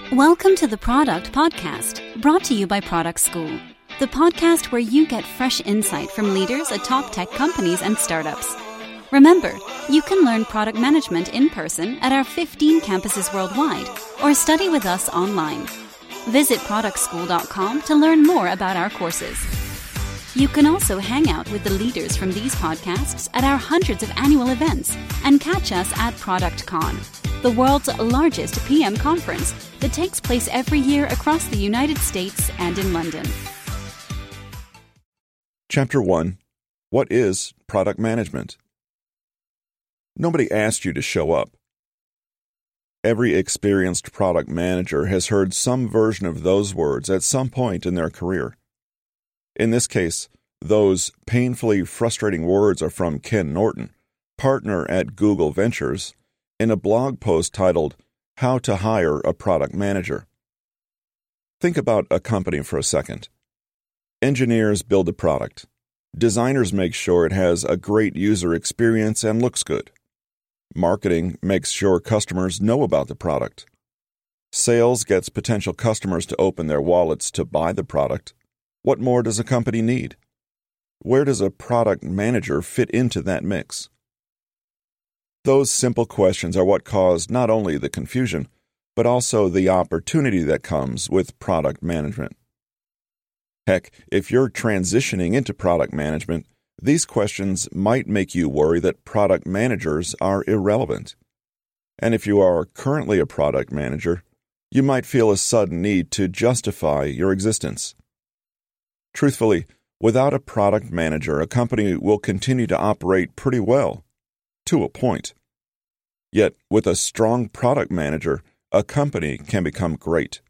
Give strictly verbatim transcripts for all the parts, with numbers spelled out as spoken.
Welcome to the Product Podcast, brought to you by Product School, the podcast where you get fresh insight from leaders at top tech companies and startups. Remember, you can learn product management in person at our fifteen campuses worldwide or study with us online. Visit product school dot com to learn more about our courses. You can also hang out with the leaders from these podcasts at our hundreds of annual events and catch us at ProductCon, the world's largest P M conference that takes place every year across the United States and in London. Chapter one. What is product management? Nobody asked you to show up. Every experienced product manager has heard some version of those words at some point in their career. In this case, those painfully frustrating words are from Ken Norton, partner at Google Ventures, in a blog post titled, How to Hire a Product Manager. Think about a company for a second. Engineers build a product. Designers make sure it has a great user experience and looks good. Marketing makes sure customers know about the product. Sales gets potential customers to open their wallets to buy the product. What more does a company need? Where does a product manager fit into that mix? Those simple questions are what caused not only the confusion, but also the opportunity that comes with product management. Heck, if you're transitioning into product management, these questions might make you worry that product managers are irrelevant. And if you are currently a product manager, you might feel a sudden need to justify your existence. Truthfully, without a product manager, a company will continue to operate pretty well, to a point. Yet, with a strong product manager, a company can become great.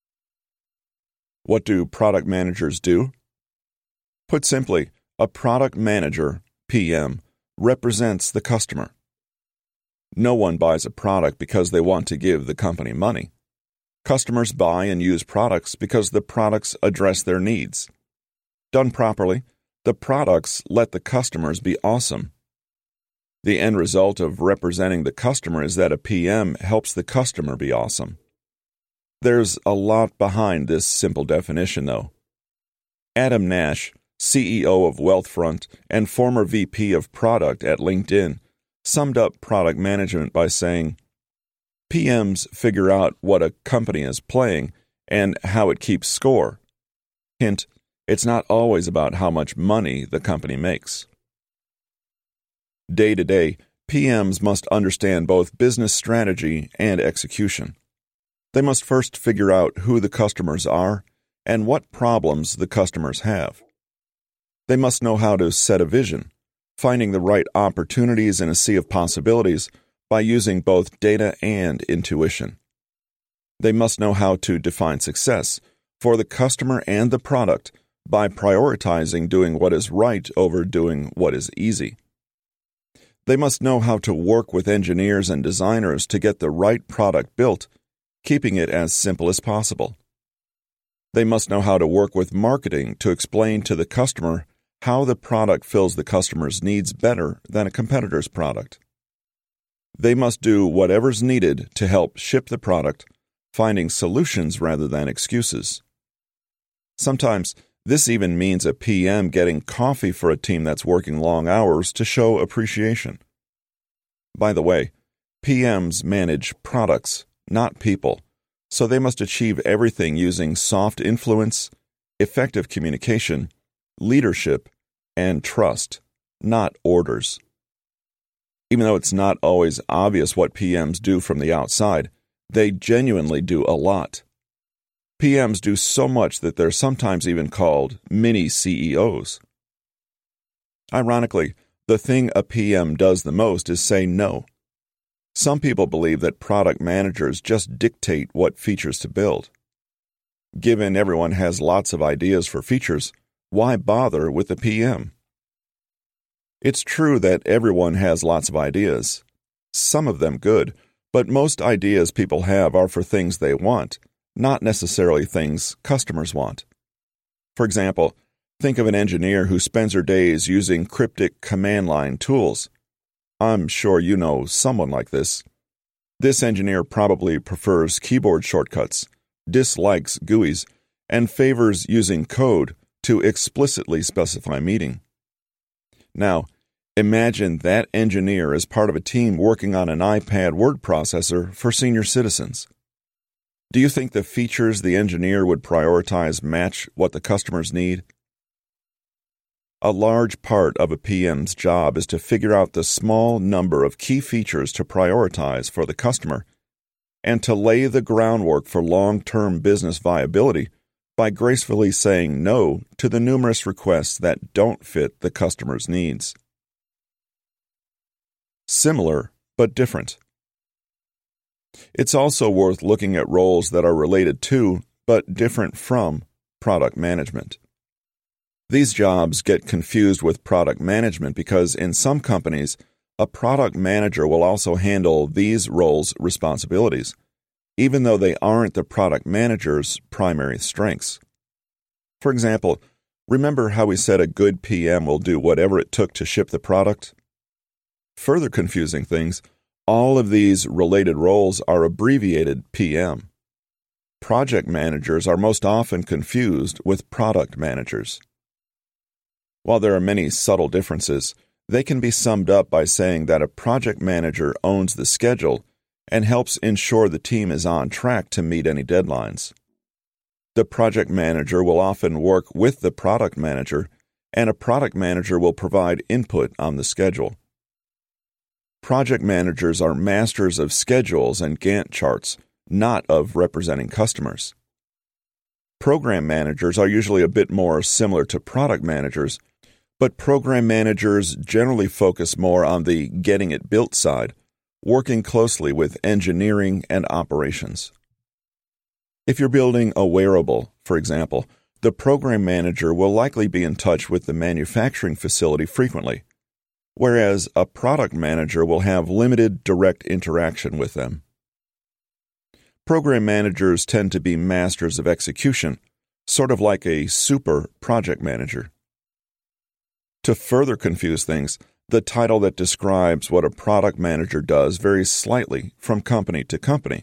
What do product managers do? Put simply, a product manager, P M, represents the customer. No one buys a product because they want to give the company money. Customers buy and use products because the products address their needs. Done properly, the products let the customers be awesome. The end result of representing the customer is that a P M helps the customer be awesome. There's a lot behind this simple definition, though. Adam Nash, C E O of Wealthfront and former V P of Product at LinkedIn, summed up product management by saying, P Ms figure out what a company is playing and how it keeps score. Hint, it's not always about how much money the company makes. Day to day, P Ms must understand both business strategy and execution. They must first figure out who the customers are and what problems the customers have. They must know how to set a vision, finding the right opportunities in a sea of possibilities by using both data and intuition. They must know how to define success for the customer and the product by prioritizing doing what is right over doing what is easy. They must know how to work with engineers and designers to get the right product built, keeping it as simple as possible. They must know how to work with marketing to explain to the customer how the product fills the customer's needs better than a competitor's product. They must do whatever's needed to help ship the product, finding solutions rather than excuses. Sometimes, this even means a P M getting coffee for a team that's working long hours to show appreciation. By the way, P Ms manage products, not people, so they must achieve everything using soft influence, effective communication, leadership, and trust, not orders. Even though it's not always obvious what P Ms do from the outside, they genuinely do a lot. P Ms do so much that they're sometimes even called mini C E Os. Ironically, the thing a P M does the most is say no. Some people believe that product managers just dictate what features to build. Given everyone has lots of ideas for features, why bother with the P M? It's true that everyone has lots of ideas, some of them good, but most ideas people have are for things they want, not necessarily things customers want. For example, think of an engineer who spends her days using cryptic command line tools. I'm sure you know someone like this. This engineer probably prefers keyboard shortcuts, dislikes G U Is, and favors using code to explicitly specify meeting. Now, imagine that engineer as part of a team working on an iPad word processor for senior citizens. Do you think the features the engineer would prioritize match what the customers need? A large part of a P M's job is to figure out the small number of key features to prioritize for the customer and to lay the groundwork for long-term business viability by gracefully saying no to the numerous requests that don't fit the customer's needs. Similar, but different. It's also worth looking at roles that are related to, but different from, product management. These jobs get confused with product management because in some companies, a product manager will also handle these roles' responsibilities, even though they aren't the product manager's primary strengths. For example, remember how we said a good P M will do whatever it took to ship the product? Further confusing things, all of these related roles are abbreviated P M. Project managers are most often confused with product managers. While there are many subtle differences, they can be summed up by saying that a project manager owns the schedule and helps ensure the team is on track to meet any deadlines. The project manager will often work with the product manager, and a product manager will provide input on the schedule. Project managers are masters of schedules and Gantt charts, not of representing customers. Program managers are usually a bit more similar to product managers, but program managers generally focus more on the getting it built side, working closely with engineering and operations. If you're building a wearable, for example, the program manager will likely be in touch with the manufacturing facility frequently, whereas a product manager will have limited direct interaction with them. Program managers tend to be masters of execution, sort of like a super project manager. To further confuse things, the title that describes what a product manager does varies slightly from company to company.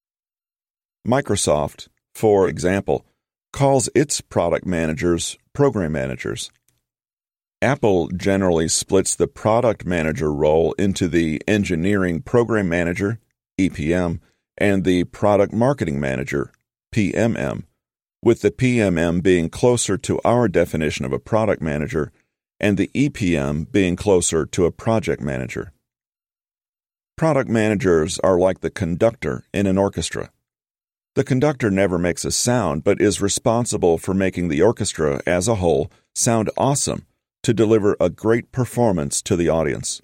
Microsoft, for example, calls its product managers program managers. Apple generally splits the product manager role into the engineering program manager, E P M, and the product marketing manager, P M M, with the P M M being closer to our definition of a product manager and the E P M being closer to a project manager. Product managers are like the conductor in an orchestra. The conductor never makes a sound but is responsible for making the orchestra as a whole sound awesome to deliver a great performance to the audience.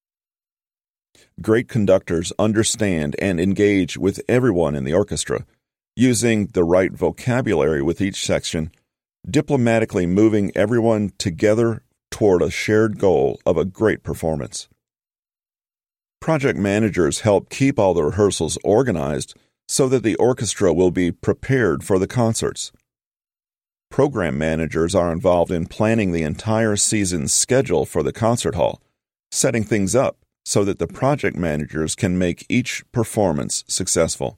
Great conductors understand and engage with everyone in the orchestra, using the right vocabulary with each section, diplomatically moving everyone together toward a shared goal of a great performance. Project managers help keep all the rehearsals organized so that the orchestra will be prepared for the concerts. Program managers are involved in planning the entire season's schedule for the concert hall, setting things up so that the project managers can make each performance successful.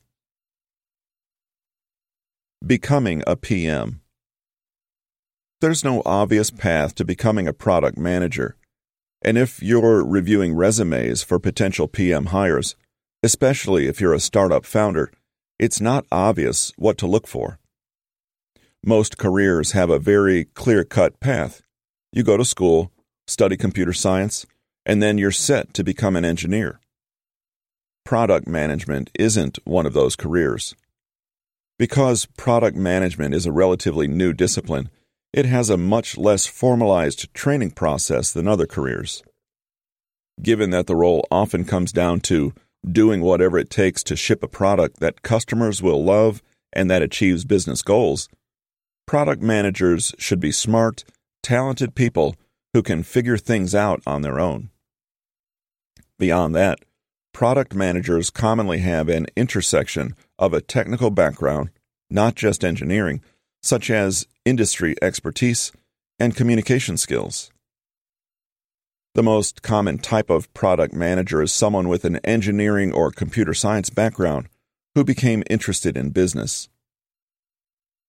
Becoming a P M. There's no obvious path to becoming a product manager, and if you're reviewing resumes for potential P M hires, especially if you're a startup founder, it's not obvious what to look for. Most careers have a very clear-cut path. You go to school, study computer science, and then you're set to become an engineer. Product management isn't one of those careers. Because product management is a relatively new discipline, it has a much less formalized training process than other careers. Given that the role often comes down to doing whatever it takes to ship a product that customers will love and that achieves business goals, product managers should be smart, talented people who can figure things out on their own. Beyond that, product managers commonly have an intersection of a technical background, not just engineering, such as industry expertise and communication skills. The most common type of product manager is someone with an engineering or computer science background who became interested in business.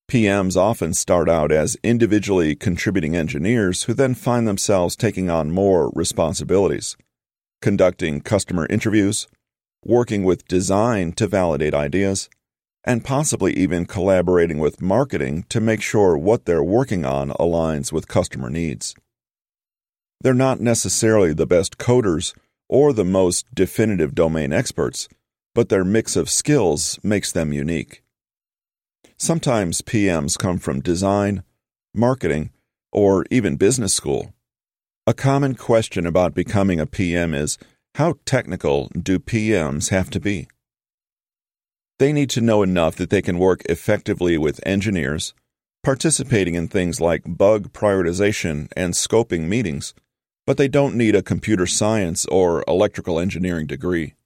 P Ms often start out as individually contributing engineers who then find themselves taking on more responsibilities, conducting customer interviews, working with design to validate ideas, and possibly even collaborating with marketing to make sure what they're working on aligns with customer needs. They're not necessarily the best coders or the most definitive domain experts, but their mix of skills makes them unique. Sometimes P Ms come from design, marketing, or even business school. A common question about becoming a P M is, how technical do P Ms have to be? They need to know enough that they can work effectively with engineers, participating in things like bug prioritization and scoping meetings, but they don't need a computer science or electrical engineering degree.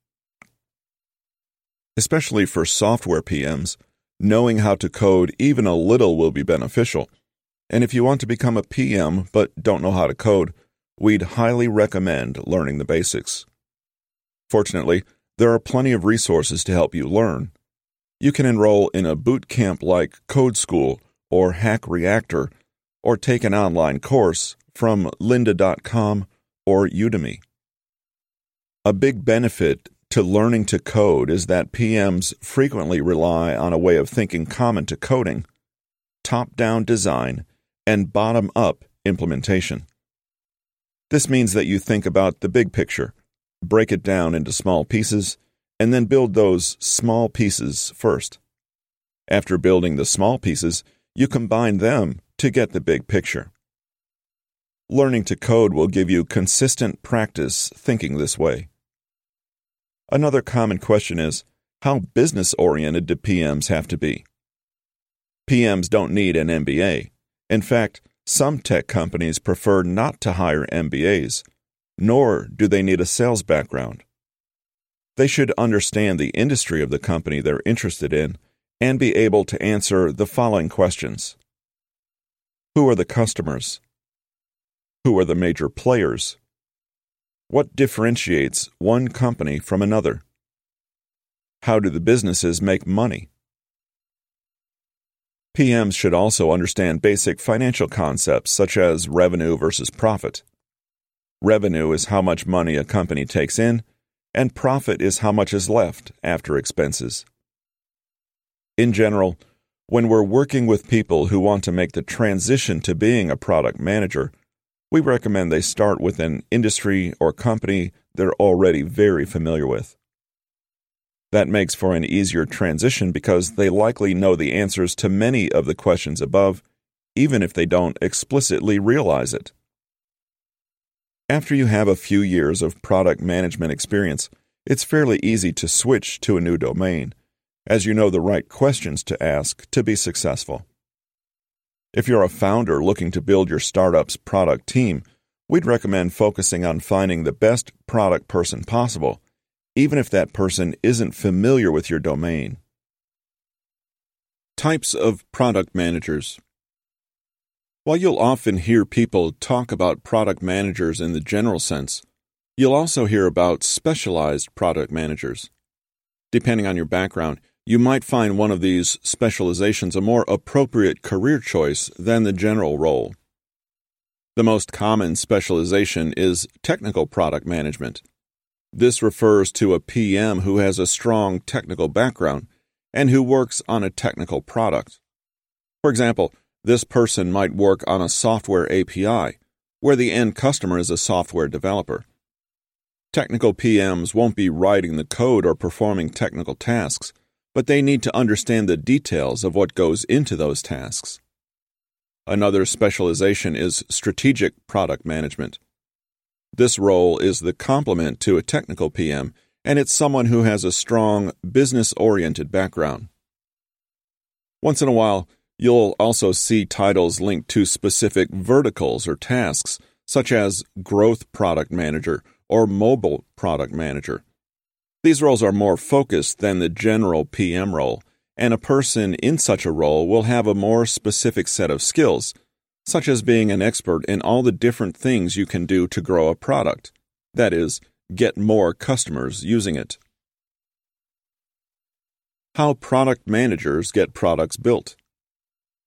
Especially for software P Ms, knowing how to code even a little will be beneficial. And if you want to become a P M but don't know how to code, we'd highly recommend learning the basics. Fortunately, there are plenty of resources to help you learn. You can enroll in a boot camp like Code School or Hack Reactor, or take an online course from lynda dot com or Udemy. A big benefit to learning to code is that P Ms frequently rely on a way of thinking common to coding, top-down design, and bottom-up implementation. This means that you think about the big picture, break it down into small pieces, and then build those small pieces first. After building the small pieces, you combine them to get the big picture. Learning to code will give you consistent practice thinking this way. Another common question is, how business-oriented do P Ms have to be? P Ms don't need an M B A. In fact, some tech companies prefer not to hire M B As, nor do they need a sales background. They should understand the industry of the company they're interested in and be able to answer the following questions. Who are the customers? Who are the major players? What differentiates one company from another? How do the businesses make money? P Ms should also understand basic financial concepts such as revenue versus profit. Revenue is how much money a company takes in, and profit is how much is left after expenses. In general, when we're working with people who want to make the transition to being a product manager, we recommend they start with an industry or company they're already very familiar with. That makes for an easier transition because they likely know the answers to many of the questions above, even if they don't explicitly realize it. After you have a few years of product management experience, it's fairly easy to switch to a new domain, as you know the right questions to ask to be successful. If you're a founder looking to build your startup's product team, we'd recommend focusing on finding the best product person possible, even if that person isn't familiar with your domain. Types of product managers. While you'll often hear people talk about product managers in the general sense, you'll also hear about specialized product managers. Depending on your background, you might find one of these specializations a more appropriate career choice than the general role. The most common specialization is technical product management. This refers to a P M who has a strong technical background and who works on a technical product. For example, this person might work on a software A P I, where the end customer is a software developer. Technical P Ms won't be writing the code or performing technical tasks, but they need to understand the details of what goes into those tasks. Another specialization is strategic product management. This role is the complement to a technical P M, and it's someone who has a strong, business-oriented background. Once in a while, you'll also see titles linked to specific verticals or tasks, such as growth product manager or mobile product manager. These roles are more focused than the general P M role, and a person in such a role will have a more specific set of skills, such as being an expert in all the different things you can do to grow a product, that is, get more customers using it. How product managers get products built.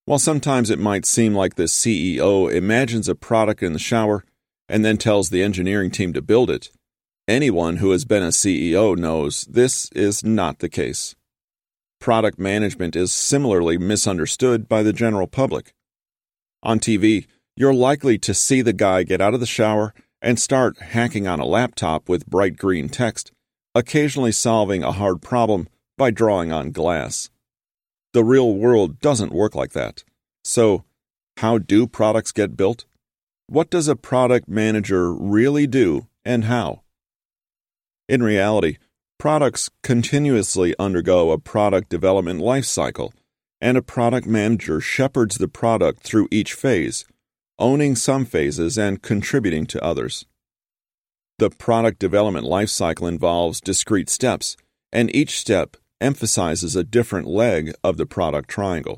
While sometimes it might seem like the C E O imagines a product in the shower and then tells the engineering team to build it, anyone who has been a C E O knows this is not the case. Product management is similarly misunderstood by the general public. On T V, you're likely to see the guy get out of the shower and start hacking on a laptop with bright green text, occasionally solving a hard problem by drawing on glass. The real world doesn't work like that. So, how do products get built? What does a product manager really do, and how? In reality, products continuously undergo a product development life cycle, and a product manager shepherds the product through each phase, owning some phases and contributing to others. The product development life cycle involves discrete steps, and each step emphasizes a different leg of the product triangle.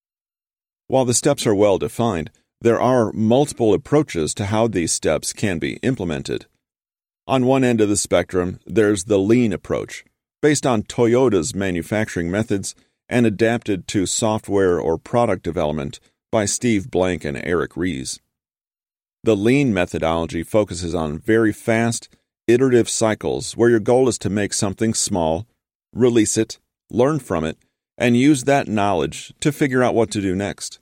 While the steps are well defined, there are multiple approaches to how these steps can be implemented. On one end of the spectrum, there's the lean approach, based on Toyota's manufacturing methods and adapted to software or product development by Steve Blank and Eric Ries. The lean methodology focuses on very fast, iterative cycles where your goal is to make something small, release it, learn from it, and use that knowledge to figure out what to do next.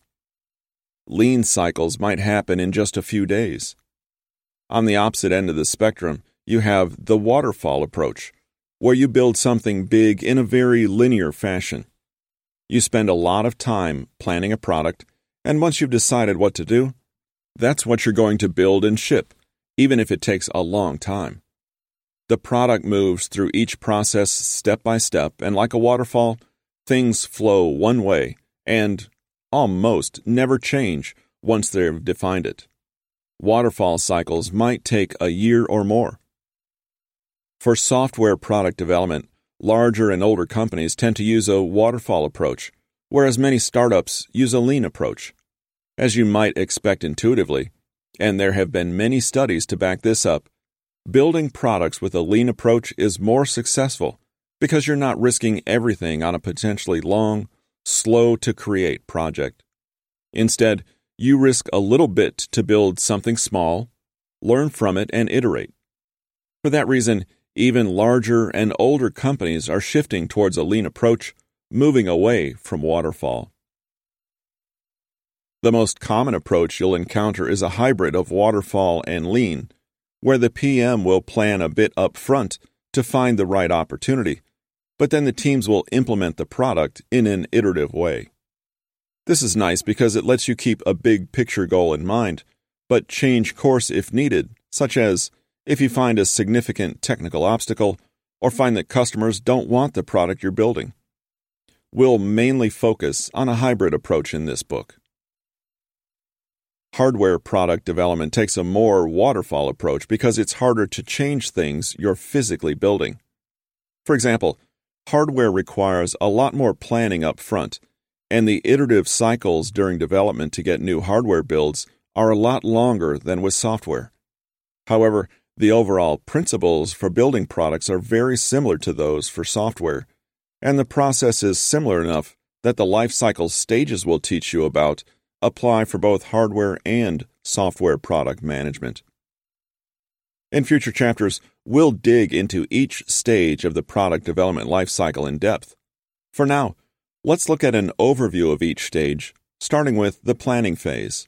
Lean cycles might happen in just a few days. On the opposite end of the spectrum, you have the waterfall approach, where you build something big in a very linear fashion. You spend a lot of time planning a product, and once you've decided what to do, that's what you're going to build and ship, even if it takes a long time. The product moves through each process step by step, and like a waterfall, things flow one way and almost never change once they've defined it. Waterfall cycles might take a year or more. For software product development, larger and older companies tend to use a waterfall approach, whereas many startups use a lean approach. As you might expect intuitively, and there have been many studies to back this up, building products with a lean approach is more successful because you're not risking everything on a potentially long, slow-to-create project. Instead, you risk a little bit to build something small, learn from it, and iterate. For that reason, even larger and older companies are shifting towards a lean approach, moving away from waterfall. The most common approach you'll encounter is a hybrid of waterfall and lean, where the P M will plan a bit up front to find the right opportunity, but then the teams will implement the product in an iterative way. This is nice because it lets you keep a big picture goal in mind, but change course if needed, such as if you find a significant technical obstacle or find that customers don't want the product you're building. We'll mainly focus on a hybrid approach in this book. Hardware product development takes a more waterfall approach because it's harder to change things you're physically building. For example, hardware requires a lot more planning up front, and the iterative cycles during development to get new hardware builds are a lot longer than with software. However, the overall principles for building products are very similar to those for software, and the process is similar enough that the life cycle stages we'll teach you about apply for both hardware and software product management. In future chapters, we'll dig into each stage of the product development life cycle in depth. For now, let's look at an overview of each stage, starting with the planning phase.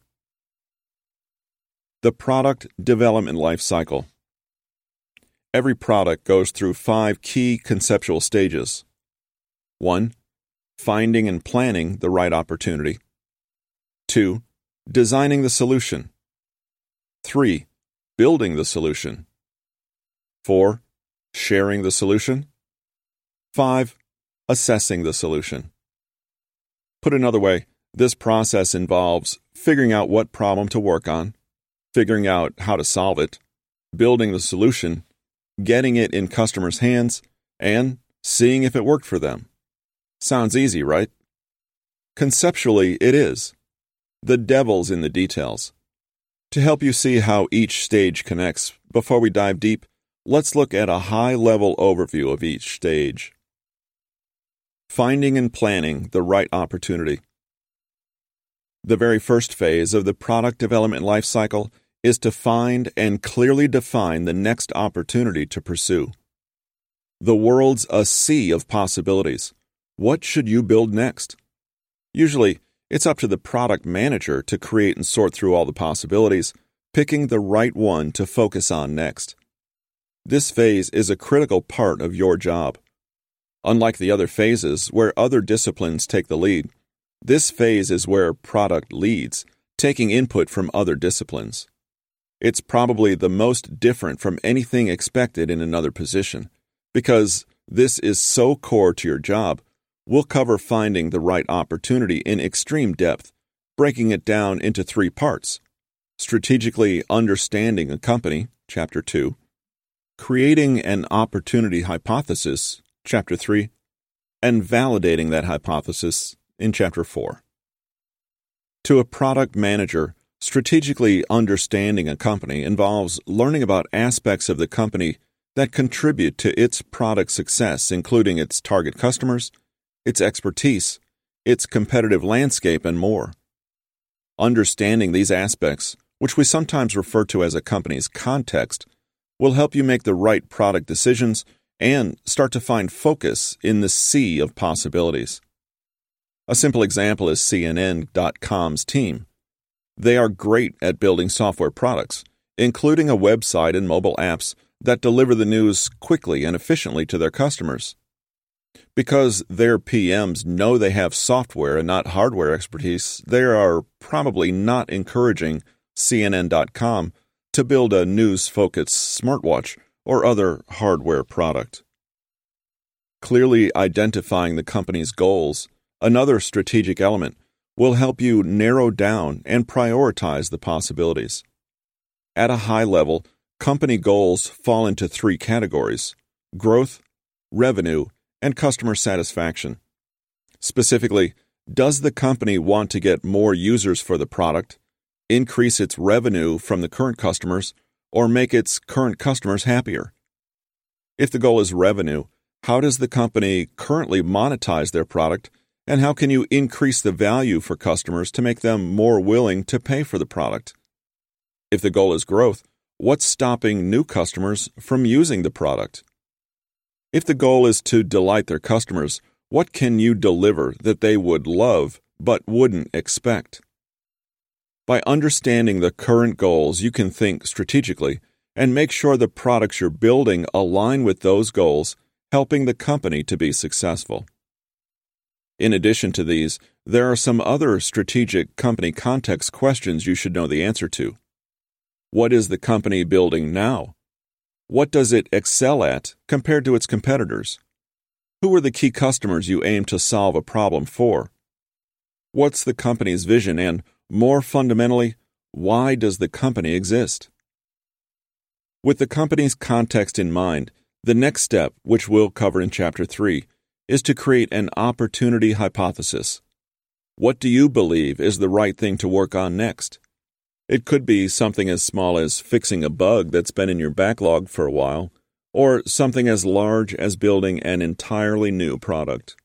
The product development life cycle. Every product goes through five key conceptual stages. one. Finding and planning the right opportunity. two. Designing the solution. three. Building the solution. four. Sharing the solution. five. Assessing the solution. Put another way, this process involves figuring out what problem to work on, figuring out how to solve it, building the solution, getting it in customers' hands, and seeing if it worked for them. Sounds easy, right? Conceptually, it is. The devil's in the details. To help you see how each stage connects, before we dive deep, let's look at a high-level overview of each stage. Finding and planning the right opportunity. The very first phase of the product development lifecycle is to find and clearly define the next opportunity to pursue. The world's a sea of possibilities. What should you build next? Usually, it's up to the product manager to create and sort through all the possibilities, picking the right one to focus on next. This phase is a critical part of your job. Unlike the other phases where other disciplines take the lead, this phase is where product leads, taking input from other disciplines. It's probably the most different from anything expected in another position. Because this is so core to your job, we'll cover finding the right opportunity in extreme depth, breaking it down into three parts: strategically understanding a company, Chapter two, creating an opportunity hypothesis, Chapter three, and validating that hypothesis in Chapter four. To a product manager, strategically understanding a company involves learning about aspects of the company that contribute to its product success, including its target customers, its expertise, its competitive landscape, and more. Understanding these aspects, which we sometimes refer to as a company's context, will help you make the right product decisions and start to find focus in the sea of possibilities. A simple example is C N N dot com's team. They are great at building software products, including a website and mobile apps that deliver the news quickly and efficiently to their customers. Because their P Ms know they have software and not hardware expertise, they are probably not encouraging C N N dot com to build a news-focused smartwatch or other hardware product. Clearly identifying the company's goals, another strategic element, will help you narrow down and prioritize the possibilities. At a high level, company goals fall into three categories: growth, revenue, and customer satisfaction. Specifically, does the company want to get more users for the product, increase its revenue from the current customers, or make its current customers happier? If the goal is revenue, how does the company currently monetize their product, and how can you increase the value for customers to make them more willing to pay for the product? If the goal is growth, what's stopping new customers from using the product? If the goal is to delight their customers, what can you deliver that they would love but wouldn't expect? By understanding the current goals, you can think strategically and make sure the products you're building align with those goals, helping the company to be successful. In addition to these, there are some other strategic company context questions you should know the answer to. What is the company building now? What does it excel at compared to its competitors? Who are the key customers you aim to solve a problem for? What's the company's vision, and, more fundamentally, why does the company exist? With the company's context in mind, the next step, which we'll cover in Chapter three, is to create an opportunity hypothesis. What do you believe is the right thing to work on next? It could be something as small as fixing a bug that's been in your backlog for a while, or something as large as building an entirely new product.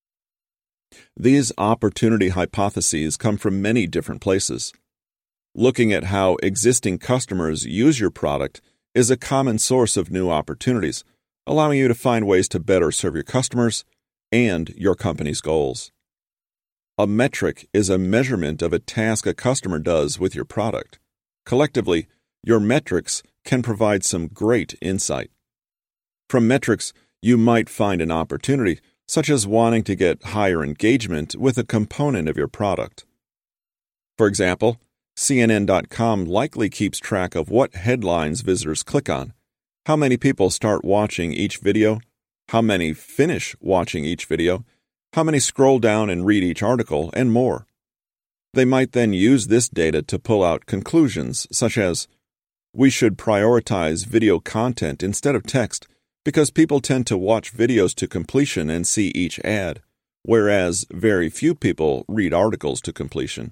These opportunity hypotheses come from many different places. Looking at how existing customers use your product is a common source of new opportunities, allowing you to find ways to better serve your customers and your company's goals. A metric is a measurement of a task a customer does with your product. Collectively, your metrics can provide some great insight. From metrics, you might find an opportunity, such as wanting to get higher engagement with a component of your product. For example, C N N dot com likely keeps track of what headlines visitors click on, how many people start watching each video, how many finish watching each video, how many scroll down and read each article, and more. They might then use this data to pull out conclusions such as, we should prioritize video content instead of text because people tend to watch videos to completion and see each ad, whereas very few people read articles to completion.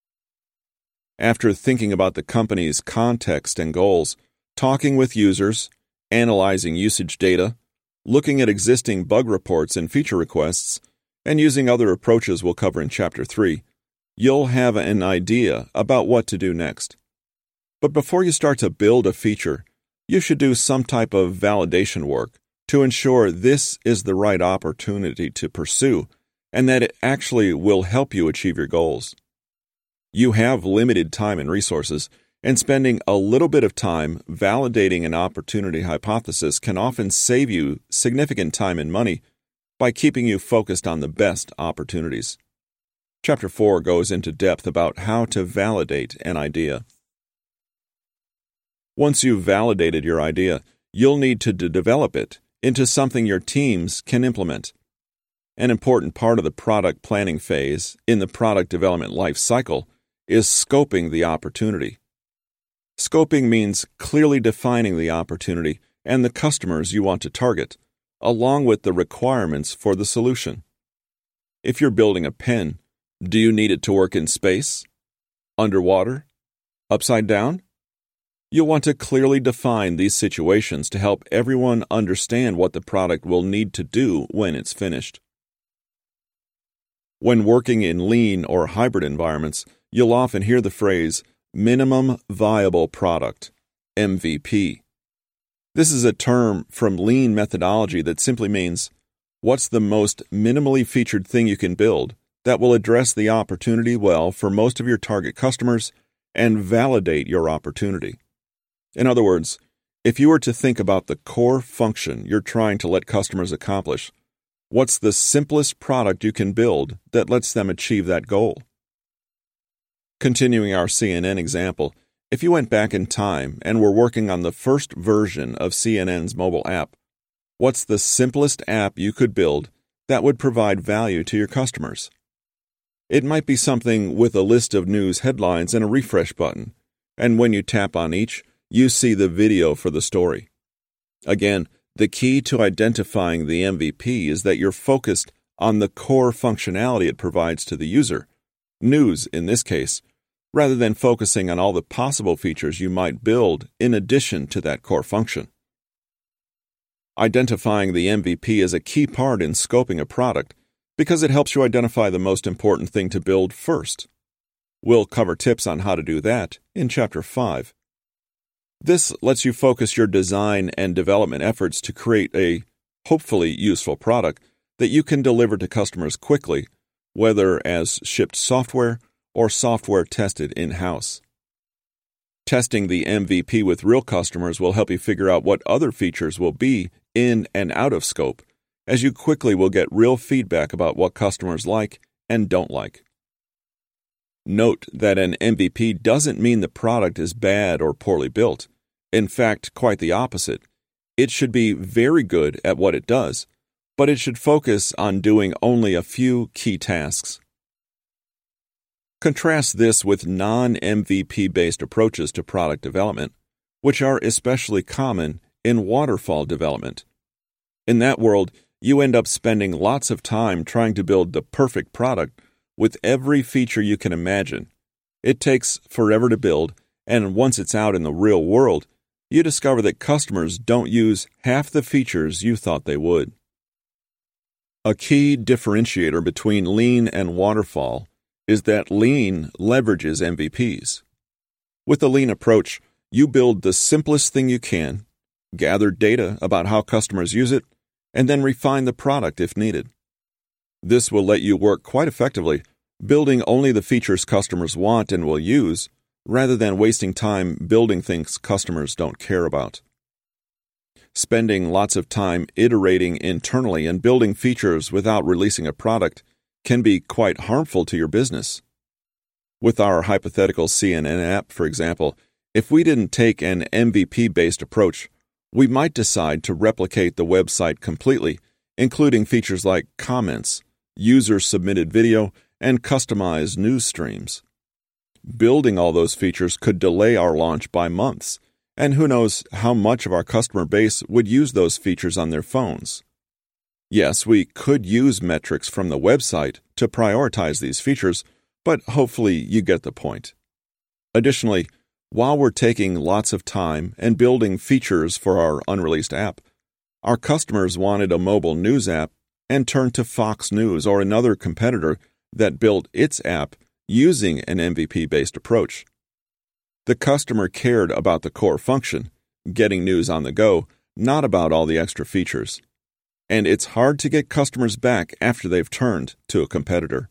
After thinking about the company's context and goals, talking with users, analyzing usage data, looking at existing bug reports and feature requests, and using other approaches we'll cover in Chapter three, you'll have an idea about what to do next. But before you start to build a feature, you should do some type of validation work to ensure this is the right opportunity to pursue and that it actually will help you achieve your goals. You have limited time and resources, and spending a little bit of time validating an opportunity hypothesis can often save you significant time and money by keeping you focused on the best opportunities. Chapter four goes into depth about how to validate an idea. Once you've validated your idea, you'll need to de- develop it into something your teams can implement. An important part of the product planning phase in the product development life cycle is scoping the opportunity. Scoping means clearly defining the opportunity and the customers you want to target, along with the requirements for the solution. If you're building a pen, do you need it to work in space, underwater, upside down? You'll want to clearly define these situations to help everyone understand what the product will need to do when it's finished. When working in lean or hybrid environments, you'll often hear the phrase minimum viable product, M V P. This is a term from lean methodology that simply means, what's the most minimally featured thing you can build that will address the opportunity well for most of your target customers and validate your opportunity? In other words, if you were to think about the core function you're trying to let customers accomplish, what's the simplest product you can build that lets them achieve that goal? Continuing our C N N example, if you went back in time and were working on the first version of C N N's mobile app, what's the simplest app you could build that would provide value to your customers? It might be something with a list of news headlines and a refresh button, and when you tap on each, you see the video for the story. Again, the key to identifying the M V P is that you're focused on the core functionality it provides to the user, news in this case, rather than focusing on all the possible features you might build in addition to that core function. Identifying the M V P is a key part in scoping a product because it helps you identify the most important thing to build first. We'll cover tips on how to do that in Chapter five. This lets you focus your design and development efforts to create a, hopefully useful product that you can deliver to customers quickly, whether as shipped software or software tested in-house. Testing the M V P with real customers will help you figure out what other features will be in and out of scope, as you quickly will get real feedback about what customers like and don't like. Note that an M V P doesn't mean the product is bad or poorly built. In fact, quite the opposite. It should be very good at what it does, but it should focus on doing only a few key tasks. Contrast this with non-M V P-based approaches to product development, which are especially common in waterfall development. In that world, you end up spending lots of time trying to build the perfect product with every feature you can imagine. It takes forever to build, and once it's out in the real world, you discover that customers don't use half the features you thought they would. A key differentiator between lean and waterfall is that lean leverages M V Ps. With the lean approach, you build the simplest thing you can, gather data about how customers use it, and then refine the product if needed. This will let you work quite effectively, building only the features customers want and will use, rather than wasting time building things customers don't care about. Spending lots of time iterating internally and building features without releasing a product can be quite harmful to your business. With our hypothetical C N N app, for example, if we didn't take an M V P-based approach, we might decide to replicate the website completely, including features like comments, user-submitted video, and customized news streams. Building all those features could delay our launch by months, and who knows how much of our customer base would use those features on their phones. Yes, we could use metrics from the website to prioritize these features, but hopefully you get the point. Additionally, while we're taking lots of time and building features for our unreleased app, our customers wanted a mobile news app and turned to Fox News or another competitor that built its app using an M V P-based approach. The customer cared about the core function, getting news on the go, not about all the extra features. And it's hard to get customers back after they've turned to a competitor.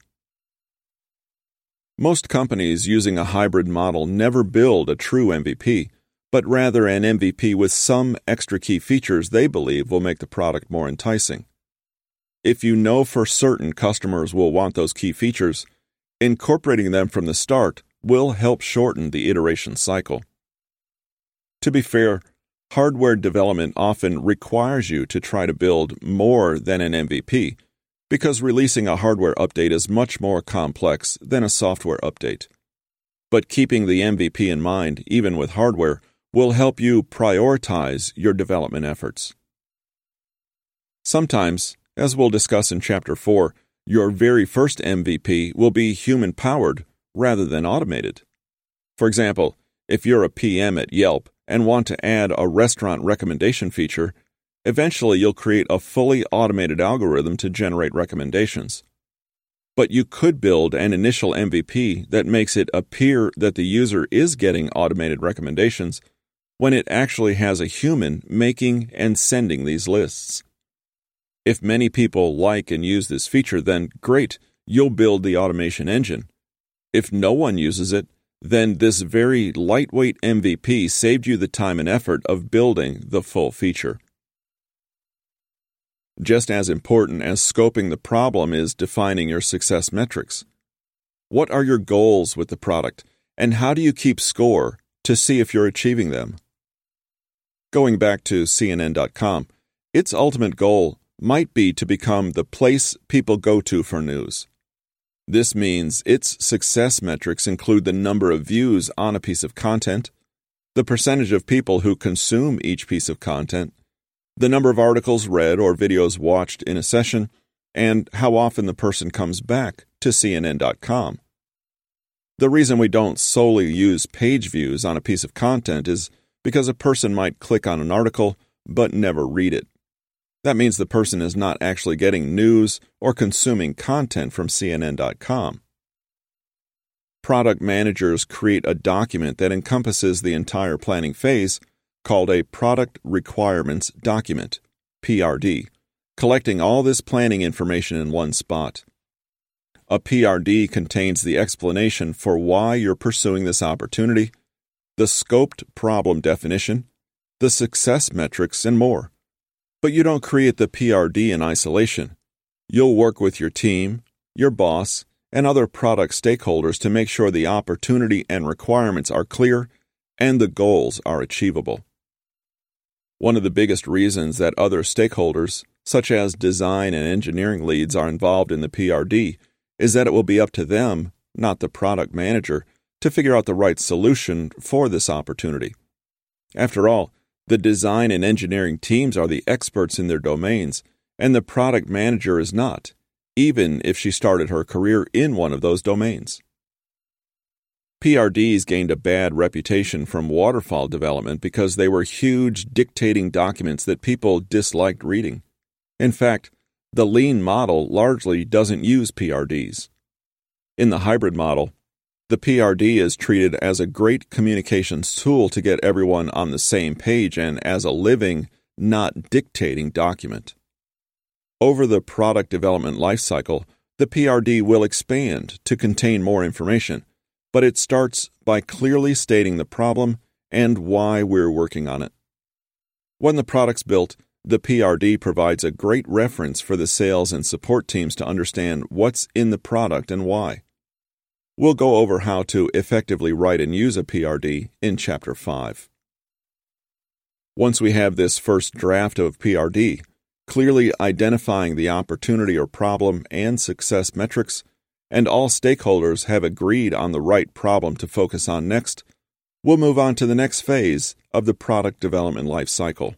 Most companies using a hybrid model never build a true M V P, but rather an M V P with some extra key features they believe will make the product more enticing. If you know for certain customers will want those key features, incorporating them from the start will help shorten the iteration cycle. To be fair, hardware development often requires you to try to build more than an M V P, because releasing a hardware update is much more complex than a software update. But keeping the M V P in mind, even with hardware, will help you prioritize your development efforts. Sometimes, as we'll discuss in Chapter four, your very first M V P will be human-powered rather than automated. For example, if you're a P M at Yelp and want to add a restaurant recommendation feature, eventually you'll create a fully automated algorithm to generate recommendations. But you could build an initial M V P that makes it appear that the user is getting automated recommendations when it actually has a human making and sending these lists. If many people like and use this feature, then great, you'll build the automation engine. If no one uses it, then this very lightweight M V P saved you the time and effort of building the full feature. Just as important as scoping the problem is defining your success metrics. What are your goals with the product, and how do you keep score to see if you're achieving them? Going back to C N N dot com, its ultimate goal might be to become the place people go to for news. This means its success metrics include the number of views on a piece of content, the percentage of people who consume each piece of content, the number of articles read or videos watched in a session, and how often the person comes back to C N N dot com. The reason we don't solely use page views on a piece of content is because a person might click on an article but never read it. That means the person is not actually getting news or consuming content from C N N dot com. Product managers create a document that encompasses the entire planning phase called a Product Requirements Document, P R D, collecting all this planning information in one spot. A P R D contains the explanation for why you're pursuing this opportunity, the scoped problem definition, the success metrics, and more. But you don't create the P R D in isolation. You'll work with your team, your boss, and other product stakeholders to make sure the opportunity and requirements are clear and the goals are achievable. One of the biggest reasons that other stakeholders, such as design and engineering leads, are involved in the P R D is that it will be up to them, not the product manager, to figure out the right solution for this opportunity. After all, the design and engineering teams are the experts in their domains, and the product manager is not, even if she started her career in one of those domains. P R Ds gained a bad reputation from waterfall development because they were huge dictating documents that people disliked reading. In fact, the lean model largely doesn't use P R Ds. In the hybrid model, the P R D is treated as a great communications tool to get everyone on the same page and as a living, not dictating document. Over the product development lifecycle, the P R D will expand to contain more information, but it starts by clearly stating the problem and why we're working on it. When the product's built, the P R D provides a great reference for the sales and support teams to understand what's in the product and why. We'll go over how to effectively write and use a P R D in Chapter five. Once we have this first draft of P R D, clearly identifying the opportunity or problem and success metrics, and all stakeholders have agreed on the right problem to focus on next, we'll move on to the next phase of the product development life cycle.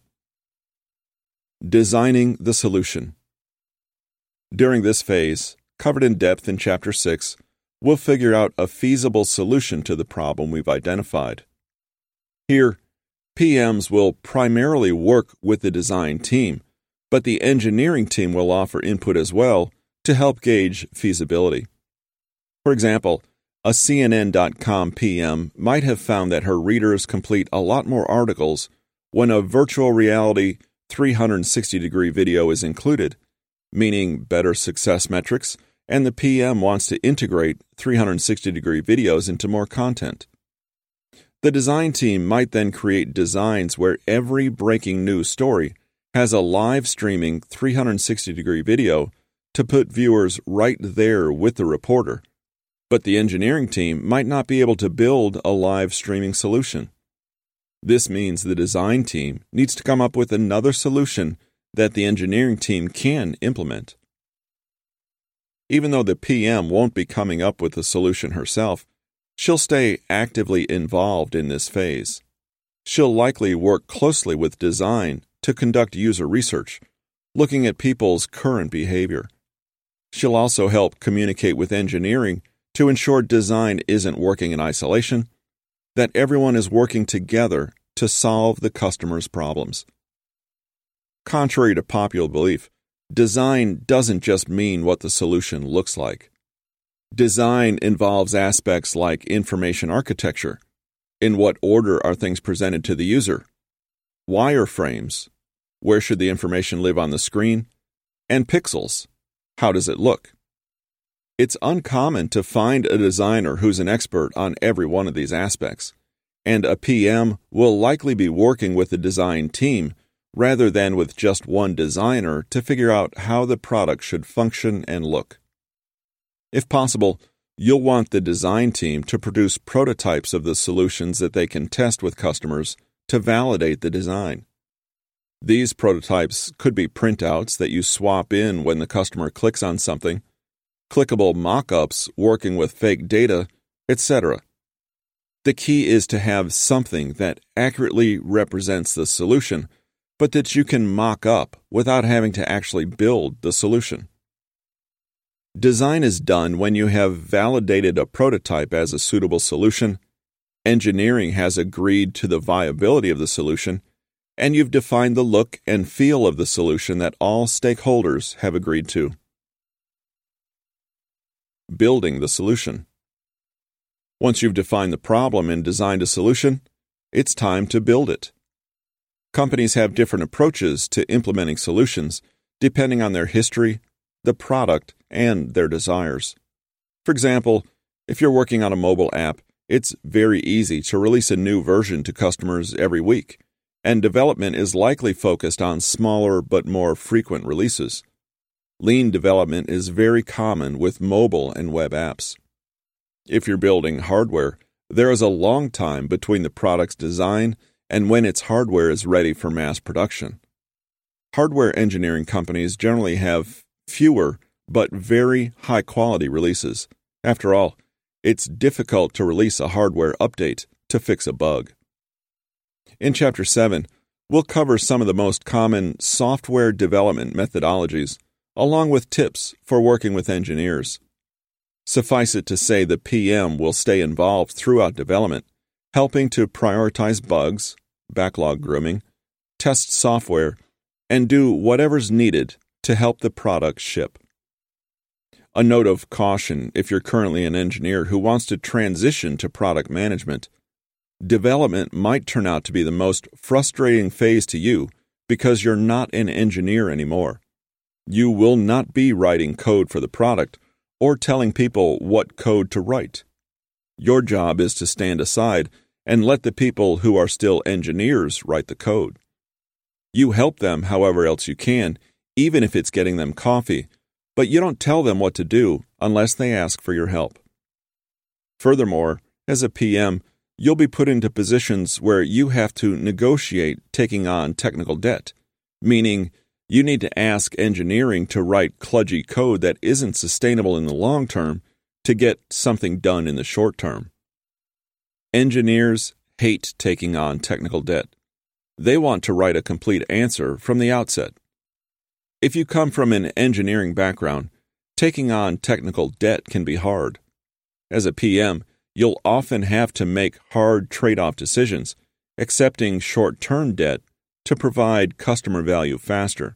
Designing the solution. During this phase, covered in depth in Chapter six, we'll figure out a feasible solution to the problem we've identified. Here, P Ms will primarily work with the design team, but the engineering team will offer input as well to help gauge feasibility. For example, A C N N dot com P M might have found that her readers complete a lot more articles when a virtual reality three hundred sixty degree video is included, meaning better success metrics, and the P M wants to integrate three hundred sixty degree videos into more content. The design team might then create designs where every breaking news story has a live streaming three hundred sixty degree video to put viewers right there with the reporter, but the engineering team might not be able to build a live streaming solution. This means the design team needs to come up with another solution that the engineering team can implement. Even though the P M won't be coming up with the solution herself, she'll stay actively involved in this phase. She'll likely work closely with design to conduct user research, looking at people's current behavior. She'll also help communicate with engineering to ensure design isn't working in isolation, that everyone is working together to solve the customer's problems. Contrary to popular belief, design doesn't just mean what the solution looks like. Design involves aspects like information architecture. In what order are things presented to the user? Wireframes. Where should the information live on the screen? And pixels. How does it look? It's uncommon to find a designer who's an expert on every one of these aspects, and a P M will likely be working with the design team rather than with just one designer to figure out how the product should function and look. If possible, you'll want the design team to produce prototypes of the solutions that they can test with customers to validate the design. These prototypes could be printouts that you swap in when the customer clicks on something, clickable mock-ups working with fake data, et cetera. The key is to have something that accurately represents the solution, but that you can mock up without having to actually build the solution. Design is done when you have validated a prototype as a suitable solution, engineering has agreed to the viability of the solution, and you've defined the look and feel of the solution that all stakeholders have agreed to. Building the solution. Once you've defined the problem and designed a solution, it's time to build it. Companies have different approaches to implementing solutions depending on their history, the product, and their desires. For example, if you're working on a mobile app, it's very easy to release a new version to customers every week, and development is likely focused on smaller but more frequent releases. Lean development is very common with mobile and web apps. If you're building hardware, there is a long time between the product's design and when its hardware is ready for mass production. Hardware engineering companies generally have fewer but very high-quality releases. After all, it's difficult to release a hardware update to fix a bug. In Chapter seven, we'll cover some of the most common software development methodologies, along with tips for working with engineers. Suffice it to say the P M will stay involved throughout development, helping to prioritize bugs, backlog grooming, test software, and do whatever's needed to help the product ship. A note of caution if you're currently an engineer who wants to transition to product management. Development might turn out to be the most frustrating phase to you because you're not an engineer anymore. You will not be writing code for the product or telling people what code to write. Your job is to stand aside and let the people who are still engineers write the code. You help them however else you can, even if it's getting them coffee, but you don't tell them what to do unless they ask for your help. Furthermore, as a P M, you'll be put into positions where you have to negotiate taking on technical debt, meaning you need to ask engineering to write kludgy code that isn't sustainable in the long term to get something done in the short term. Engineers hate taking on technical debt. They want to write a complete answer from the outset. If you come from an engineering background, taking on technical debt can be hard. As a P M, you'll often have to make hard trade-off decisions, accepting short-term debt to provide customer value faster.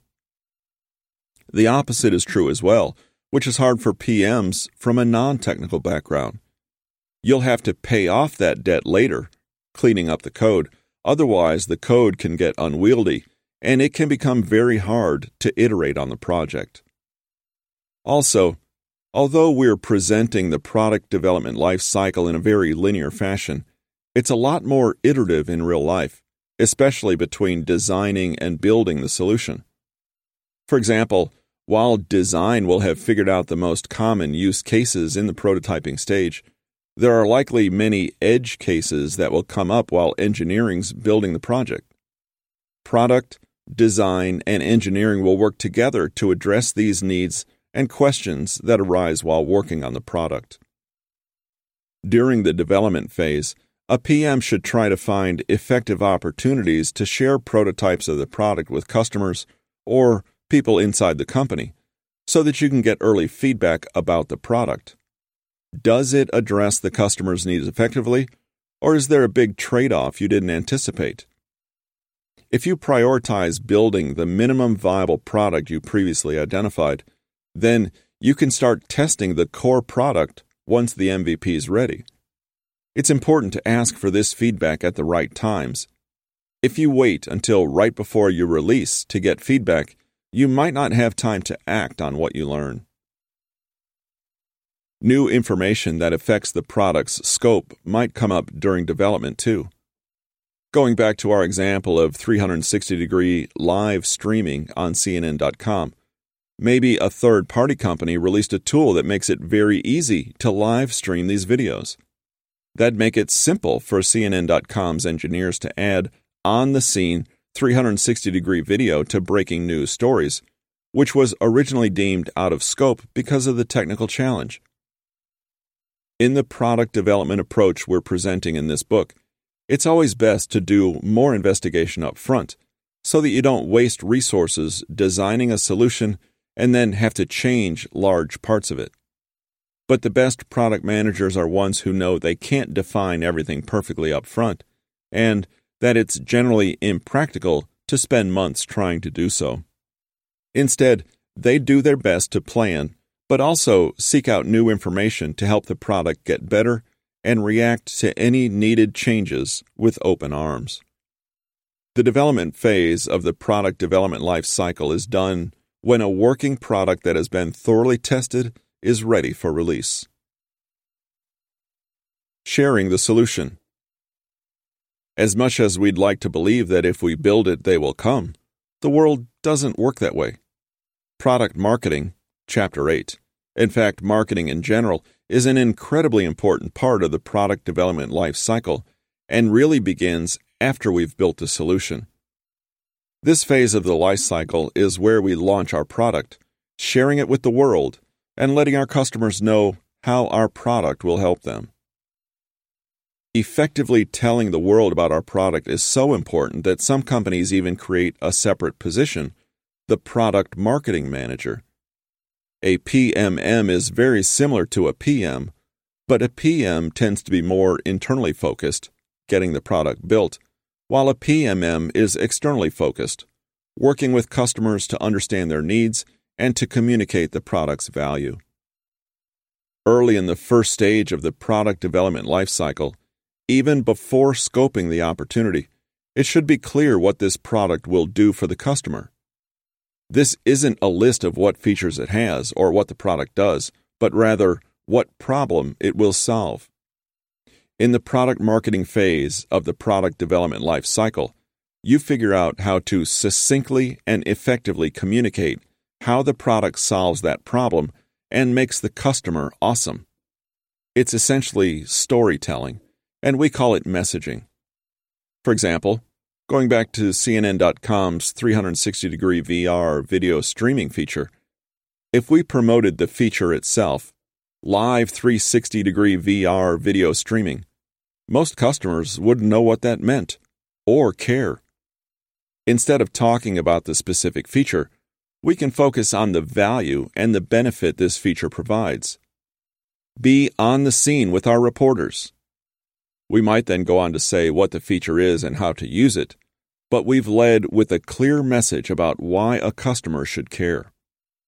The opposite is true as well, which is hard for P Ms from a non-technical background. You'll have to pay off that debt later, cleaning up the code. Otherwise, the code can get unwieldy, and it can become very hard to iterate on the project. Also, although we're presenting the product development life cycle in a very linear fashion, it's a lot more iterative in real life, especially between designing and building the solution. For example, while design will have figured out the most common use cases in the prototyping stage, there are likely many edge cases that will come up while engineering's building the project. Product, design, and engineering will work together to address these needs and questions that arise while working on the product. During the development phase, a P M should try to find effective opportunities to share prototypes of the product with customers or people inside the company so that you can get early feedback about the product. Does it address the customer's needs effectively, or is there a big trade-off you didn't anticipate? If you prioritize building the minimum viable product you previously identified, then you can start testing the core product once the M V P is ready. It's important to ask for this feedback at the right times. If you wait until right before you release to get feedback, you might not have time to act on what you learn. New information that affects the product's scope might come up during development too. Going back to our example of three sixty degree live streaming on C N N dot com, maybe a third-party company released a tool that makes it very easy to live stream these videos. That'd make it simple for C N N dot com's engineers to add on-the-scene three sixty degree video to breaking news stories, which was originally deemed out of scope because of the technical challenge. In the product development approach we're presenting in this book, it's always best to do more investigation up front so that you don't waste resources designing a solution and then have to change large parts of it. But the best product managers are ones who know they can't define everything perfectly up front, and that it's generally impractical to spend months trying to do so. Instead, they do their best to plan, but also seek out new information to help the product get better and react to any needed changes with open arms. The development phase of the product development life cycle is done when a working product that has been thoroughly tested is ready for release. Sharing the solution. As much as we'd like to believe that if we build it, they will come, the world doesn't work that way. Product marketing, Chapter eight. In fact, marketing in general is an incredibly important part of the product development life cycle and really begins after we've built the solution. This phase of the life cycle is where we launch our product, sharing it with the world, and letting our customers know how our product will help them. Effectively telling the world about our product is so important that some companies even create a separate position, the Product Marketing Manager. A P M M is very similar to a P M, but a P M tends to be more internally focused, getting the product built, while a P M M is externally focused, working with customers to understand their needs and to communicate the product's value. Early in the first stage of the product development life cycle, even before scoping the opportunity, it should be clear what this product will do for the customer. This isn't a list of what features it has or what the product does, but rather what problem it will solve. In the product marketing phase of the product development life cycle, you figure out how to succinctly and effectively communicate how the product solves that problem and makes the customer awesome. It's essentially storytelling, and we call it messaging. For example, going back to C N N dot com's three sixty degree V R video streaming feature, if we promoted the feature itself, live three sixty degree V R video streaming, most customers wouldn't know what that meant or care. Instead of talking about the specific feature, we can focus on the value and the benefit this feature provides. Be on the scene with our reporters. We might then go on to say what the feature is and how to use it, but we've led with a clear message about why a customer should care.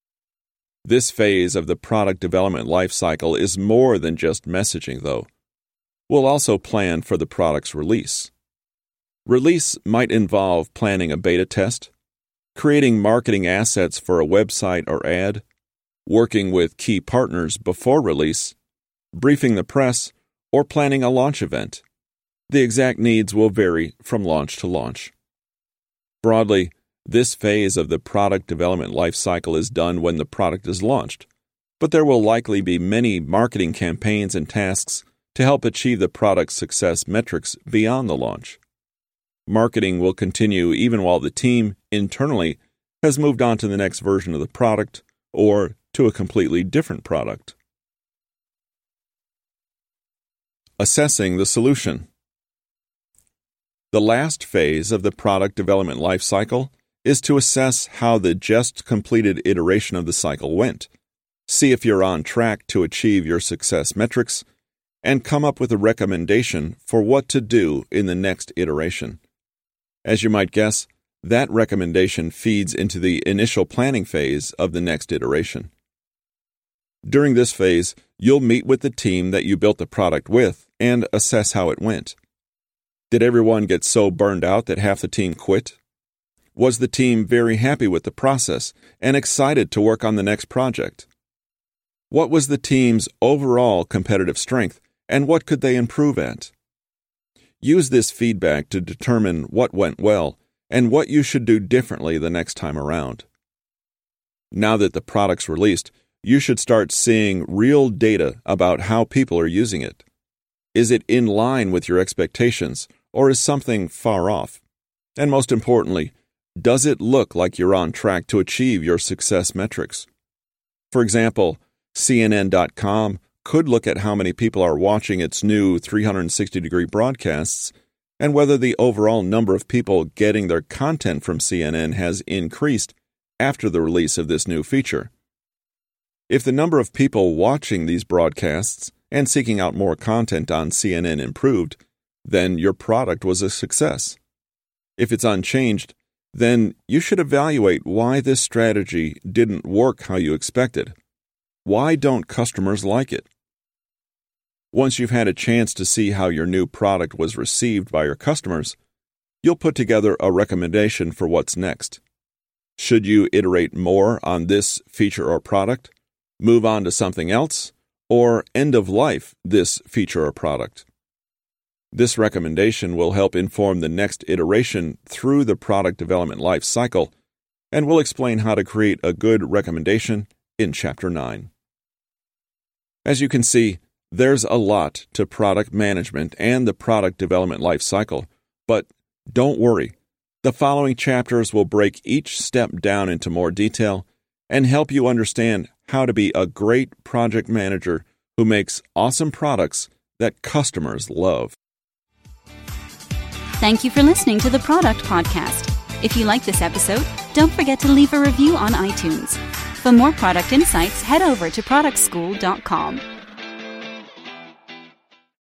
This phase of the product development life cycle is more than just messaging, though. will also plan for the product's release. Release might involve planning a beta test, creating marketing assets for a website or ad, working with key partners before release, briefing the press, or planning a launch event. The exact needs will vary from launch to launch. Broadly, this phase of the product development life cycle is done when the product is launched, but there will likely be many marketing campaigns and tasks to help achieve the product's success metrics beyond the launch. Marketing will continue even while the team, internally, has moved on to the next version of the product or to a completely different product. Assessing the solution. The last phase of the product development life cycle is to assess how the just completed iteration of the cycle went, see if you're on track to achieve your success metrics, and come up with a recommendation for what to do in the next iteration. As you might guess, that recommendation feeds into the initial planning phase of the next iteration. During this phase, you'll meet with the team that you built the product with and assess how it went. Did everyone get so burned out that half the team quit? Was the team very happy with the process and excited to work on the next project? What was the team's overall competitive strength, and what could they improve at? Use this feedback to determine what went well and what you should do differently the next time around. Now that the product's released, you should start seeing real data about how people are using it. Is it in line with your expectations, or is something far off? And most importantly, does it look like you're on track to achieve your success metrics? For example, C N N dot com could look at how many people are watching its new three sixty degree broadcasts and whether the overall number of people getting their content from C N N has increased after the release of this new feature. If the number of people watching these broadcasts and seeking out more content on C N N improved, then your product was a success. If it's unchanged, then you should evaluate why this strategy didn't work how you expected. Why don't customers like it? Once you've had a chance to see how your new product was received by your customers, you'll put together a recommendation for what's next. Should you iterate more on this feature or product, move on to something else, or end of life this feature or product? This recommendation will help inform the next iteration through the product development life cycle, and we'll explain how to create a good recommendation in Chapter nine. As you can see, there's a lot to product management and the product development life cycle, but don't worry. The following chapters will break each step down into more detail and help you understand how to be a great project manager who makes awesome products that customers love. Thank you for listening to the Product Podcast. If you like this episode, don't forget to leave a review on iTunes. For more product insights, head over to product school dot com.